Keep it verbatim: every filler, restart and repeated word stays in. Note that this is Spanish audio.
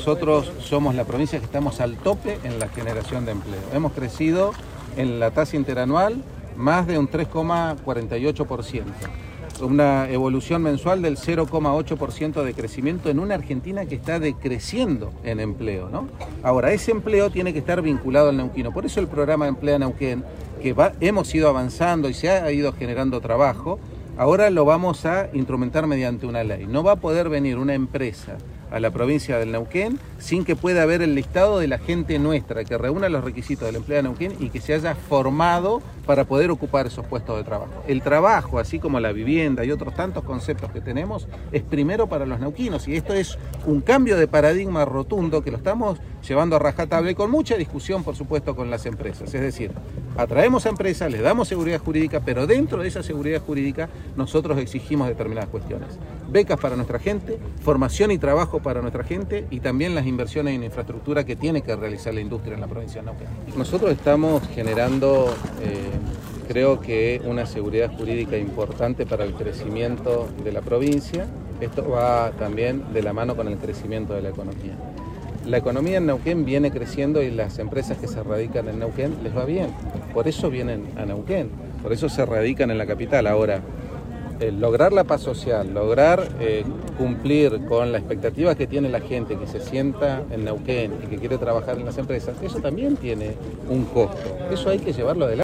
nosotros somos la provincia que estamos al tope en la generación de empleo. Hemos crecido en la tasa interanual más de un tres coma cuarenta y ocho por ciento. Una evolución mensual del cero coma ocho por ciento de crecimiento en una Argentina que está decreciendo en empleo, ¿no? Ahora, ese empleo tiene que estar vinculado al neuquino. Por eso el programa Emplea Neuquén, que va, hemos ido avanzando y se ha ido generando trabajo, ahora lo vamos a instrumentar mediante una ley. No va a poder venir una empresa a la provincia del Neuquén sin que pueda haber el listado de la gente nuestra que reúna los requisitos del Emplea Neuquén y que se haya formado para poder ocupar esos puestos de trabajo. El trabajo, así como la vivienda y otros tantos conceptos que tenemos, es primero para los neuquinos, y esto es un cambio de paradigma rotundo que lo estamos llevando a rajatabla y con mucha discusión, por supuesto, con las empresas. Es decir, atraemos a empresas, les damos seguridad jurídica, pero dentro de esa seguridad jurídica nosotros exigimos determinadas cuestiones. Becas para nuestra gente, formación y trabajo para nuestra gente y también las inversiones en infraestructura que tiene que realizar la industria en la provincia de Neuquén. Nosotros estamos generando, eh, creo que una seguridad jurídica importante para el crecimiento de la provincia. Esto va también de la mano con el crecimiento de la economía. La economía en Neuquén viene creciendo y las empresas que se radican en Neuquén les va bien. Por eso vienen a Neuquén, por eso se radican en la capital. Ahora, eh, lograr la paz social, lograr eh, cumplir con la expectativa que tiene la gente que se sienta en Neuquén y que quiere trabajar en las empresas, eso también tiene un costo. Eso hay que llevarlo adelante.